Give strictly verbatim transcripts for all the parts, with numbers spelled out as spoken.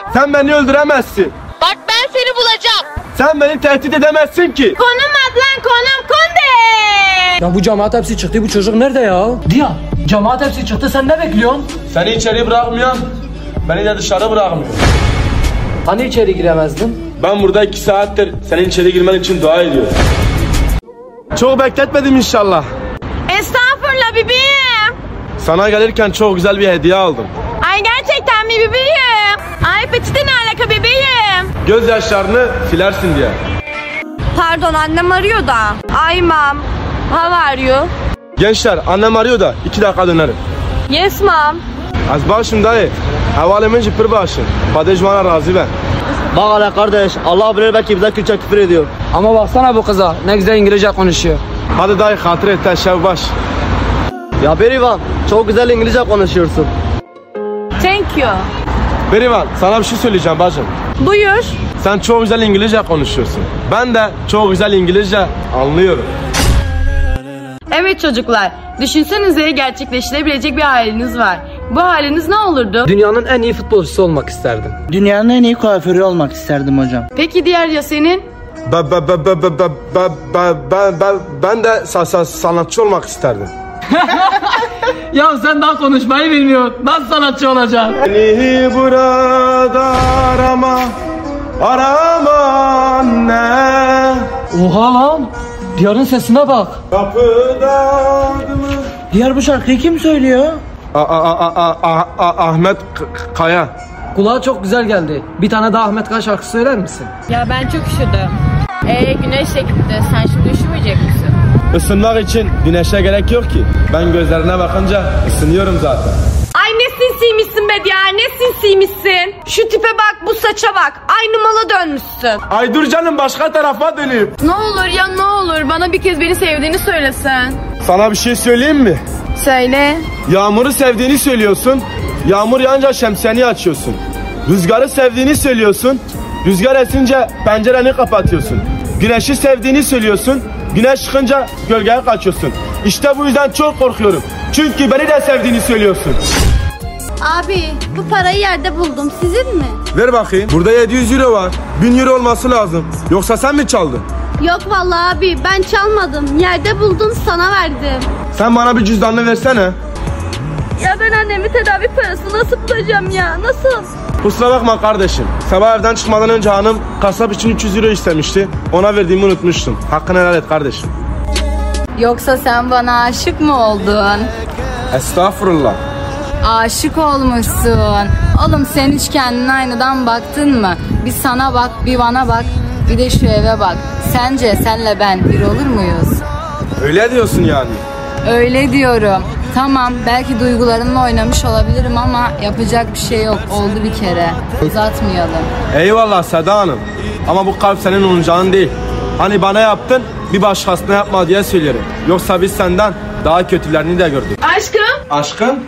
Sen beni öldüremezsin. Bak ben seni bulacağım. Sen beni tehdit edemezsin ki. Konum at lan konum konde. Ya bu cemaat hepsi çıktı, bu çocuk nerede ya? Diya, cemaat hepsi çıktı, sen ne bekliyorsun? Seni içeri bırakmıyorum. Beni de dışarı bırakmıyor. Hani içeri giremezdin? Ben burada iki saattir senin içeri girmen için dua ediyorum. Çok bekletmedim inşallah. Estağfurullah bebeğim. Sana gelirken çok güzel bir hediye aldım. Ay gerçekten mi bebeğim? Ay peçete ne alaka bebeğim? Gözyaşlarını silersin diye. Pardon annem arıyor da. Ay mom. How are you? Gençler annem arıyor da iki dakika dönerim. Yes mom. Az başım dayı. Havalemin cipir başım. Padejmana razı ben. Bak hele kardeş, Allah bilir belki bize Kürtçe küfür ediyor. Ama baksana bu kıza, ne güzel İngilizce konuşuyor. Hadi dayı hatır et teşev baş. Ya Berivan, çok güzel İngilizce konuşuyorsun. Thank you. Berivan sana bir şey söyleyeceğim bacım. Buyur. Sen çok güzel İngilizce konuşuyorsun. Ben de çok güzel İngilizce anlıyorum. Evet çocuklar, düşünsenize gerçekleştirebilecek bir hayaliniz var. Bu hayaliniz ne olurdu? Dünyanın en iyi futbolcusu olmak isterdim. Dünyanın en iyi kuaförü olmak isterdim hocam. Peki diğer ya senin? Ben, ben, ben, ben, ben, ben, ben, ben, ben, ben de sa sa sanatçı olmak isterdim. Ya sen daha konuşmayı bilmiyorsun, nasıl sanatçı olacaksın? Beni burada arama, arama anne. Oha lan, Diyar'ın sesine bak. Kapıda adımı. Diğer bu şarkıyı kim söylüyor? A, a, a, a, a, a, Ahmet K- Kaya. Kulağa çok güzel geldi. Bir tane daha Ahmet Kaya şarkısı söyler misin? Ya ben çok üşüdüm. Ee güneş de gitti, sen şimdi üşümeyecek misin? Isınmak için güneşe gerek yok ki. Ben gözlerine bakınca ısınıyorum zaten. Ay ne sinsiymişsin be ya ne sinsiymişsin. Şu tipe bak bu saça bak. Aynı mala dönmüşsün. Ay dur canım başka tarafa döneyim. Ne olur ya ne olur, bana bir kez beni sevdiğini söylesen. Sana bir şey söyleyeyim mi? Söyle. Yağmuru sevdiğini söylüyorsun. Yağmur yağınca şemsiyeni açıyorsun. Rüzgarı sevdiğini söylüyorsun. Rüzgar esince pencereni kapatıyorsun. Güneşi sevdiğini söylüyorsun. Güneş çıkınca gölgeye kaçıyorsun. İşte bu yüzden çok korkuyorum. Çünkü beni de sevdiğini söylüyorsun. Abi bu parayı yerde buldum. Sizin mi? Ver bakayım. Burada yedi yüz euro var. bin euro olması lazım. Yoksa sen mi çaldın? Yok vallahi abi ben çalmadım. Yerde buldum sana verdim. Sen bana bir cüzdanını versene. Ya ben annemi tedavi parası nasıl bulacağım ya? Nasıl? Kusura bakma kardeşim. Sabah evden çıkmadan önce hanım kasap için üç yüz euro istemişti. Ona verdiğimi unutmuştum. Hakkını helal et kardeşim. Yoksa sen bana aşık mı oldun? Estağfurullah. Aşık olmuşsun. Oğlum sen hiç kendine aynadan baktın mı? Bir sana bak, bir bana bak, bir de şu eve bak. Sence senle ben bir olur muyuz? Öyle diyorsun yani. Öyle diyorum. Tamam, belki duygularımla oynamış olabilirim ama yapacak bir şey yok. Oldu bir kere. Uzatmayalım. Eyvallah Seda Hanım. Ama bu kalp senin oyuncağın değil. Hani bana yaptın bir başkasına yapma diye söylerim. Yoksa biz senden daha kötülerini de gördük. Aşkım. Aşkım?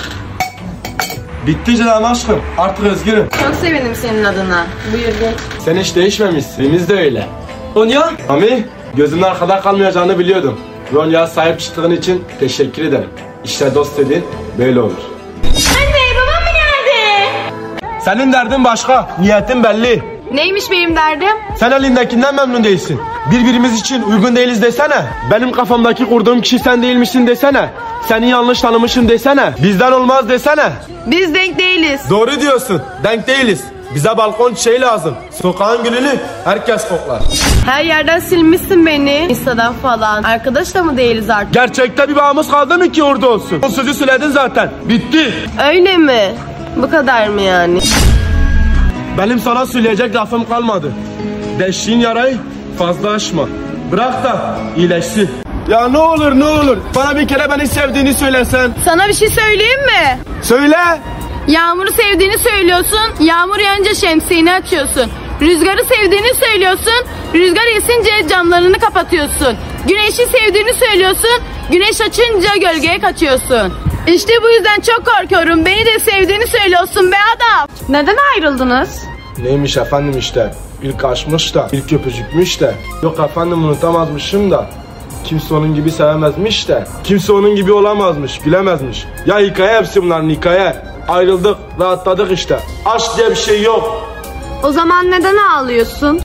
Bitti canım aşkım. Artık özgürüm. Çok sevindim senin adına. Buyur geç. Sen hiç değişmemişsin. Biz de öyle. Ronya? Ami, gözümün arkada kalmayacağını biliyordum. Ronya'ya sahip çıktığın için teşekkür ederim. İşte dost dediğin böyle olur. Anne babam mı geldi? Senin derdin başka, niyetin belli. Neymiş benim derdim? Sen elindekinden memnun değilsin. Birbirimiz için uygun değiliz desene. Benim kafamdaki kurduğum kişi sen değilmişsin desene. Seni yanlış tanımışım desene. Bizden olmaz desene. Biz denk değiliz. Doğru diyorsun, denk değiliz. Bize balkon çiçeği lazım. Sokağın gülünü herkes koklar. Her yerden silmişsin beni. Insta'dan falan. Arkadaş da mı değiliz artık? Gerçekte bir bağımız kaldı mı ki orada olsun? O sözü söyledin zaten. Bitti. Öyle mi? Bu kadar mı yani? Benim sana söyleyecek lafım kalmadı. Deştiğin yarayı fazla açma. Bırak da iyileşsin. Ya ne olur ne olur. Bana bir kere beni sevdiğini söylesen. Sana bir şey söyleyeyim mi? Söyle. Yağmur'u sevdiğini söylüyorsun. Yağmur yağınca şemsiyeni açıyorsun. Rüzgarı sevdiğini söylüyorsun. Rüzgar esince camlarını kapatıyorsun. Güneşi sevdiğini söylüyorsun. Güneş açınca gölgeye kaçıyorsun. İşte bu yüzden çok korkuyorum. Beni de sevdiğini söylüyorsun be adam. Neden ayrıldınız? Neymiş efendim işte. İlk aşkmış da, ilk öpücükmüş de. Yok efendim unutamazmışım da. Kimse onun gibi sevemezmiş de. Kimse onun gibi olamazmış, gülemezmiş. Ya hikaye hepsi bunların hikaye. ayrıldık, rahatladık işte. Aşk diye bir şey yok. O zaman neden ağlıyorsun?